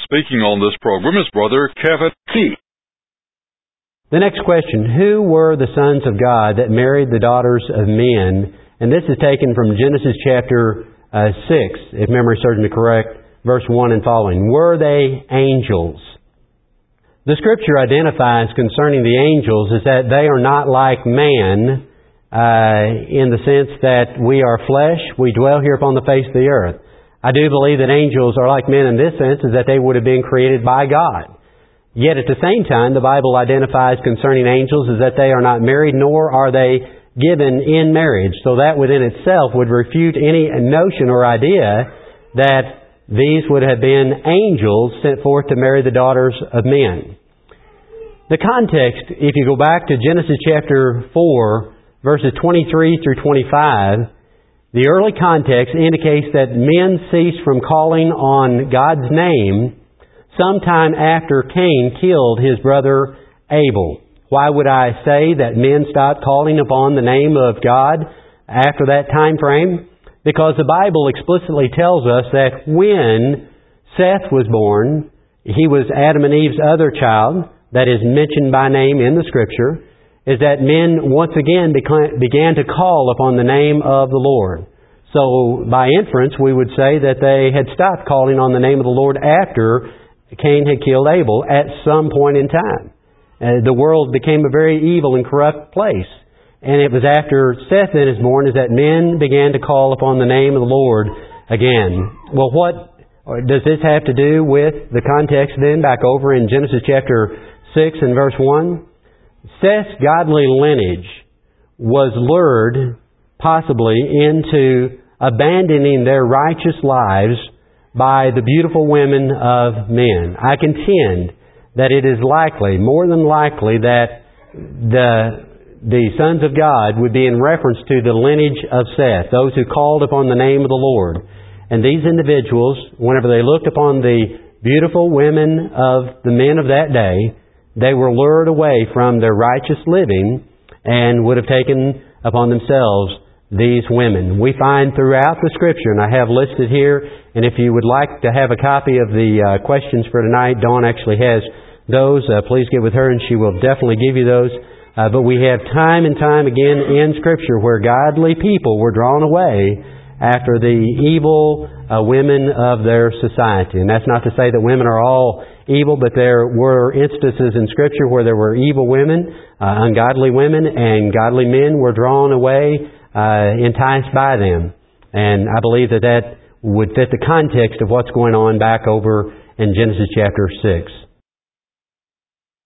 speaking on this program is Brother Kevin T. The next question, who were the sons of God that married the daughters of men? And this is taken from Genesis chapter 6, if memory serves me correct, verse 1 and following. Were they angels? The Scripture identifies concerning the angels is that they are not like man in the sense that we are flesh, we dwell here upon the face of the earth. I do believe that angels are like men in this sense, is that they would have been created by God. Yet at the same time, the Bible identifies concerning angels is that they are not married, nor are they given in marriage. So that within itself would refute any notion or idea that these would have been angels sent forth to marry the daughters of men. The context, if you go back to Genesis chapter 4, verses 23 through 25, the early context indicates that men ceased from calling on God's name sometime after Cain killed his brother Abel. Why would I say that men stopped calling upon the name of God after that time frame? Because the Bible explicitly tells us that when Seth was born, he was Adam and Eve's other child that is mentioned by name in the Scripture, is that men once again began to call upon the name of the Lord. So by inference, we would say that they had stopped calling on the name of the Lord after Cain had killed Abel at some point in time. The world became a very evil and corrupt place. And it was after Seth then is born is that men began to call upon the name of the Lord again. Well, what does this have to do with the context then back over in Genesis chapter 6 and verse 1? Seth's godly lineage was lured possibly into abandoning their righteous lives by the beautiful women of men. I contend that it is likely, more than likely, that the sons of God would be in reference to the lineage of Seth, those who called upon the name of the Lord. And these individuals, whenever they looked upon the beautiful women of the men of that day, they were lured away from their righteous living and would have taken upon themselves these women. We find throughout the Scripture, and I have listed here, and if you would like to have a copy of the questions for tonight, Dawn actually has those. Please get with her and she will definitely give you those. But we have time and time again in Scripture where godly people were drawn away after the evil women of their society. And that's not to say that women are all evil, but there were instances in Scripture where there were evil women, ungodly women, and godly men were drawn away, enticed by them. And I believe that would fit the context of what's going on back over in Genesis chapter 6.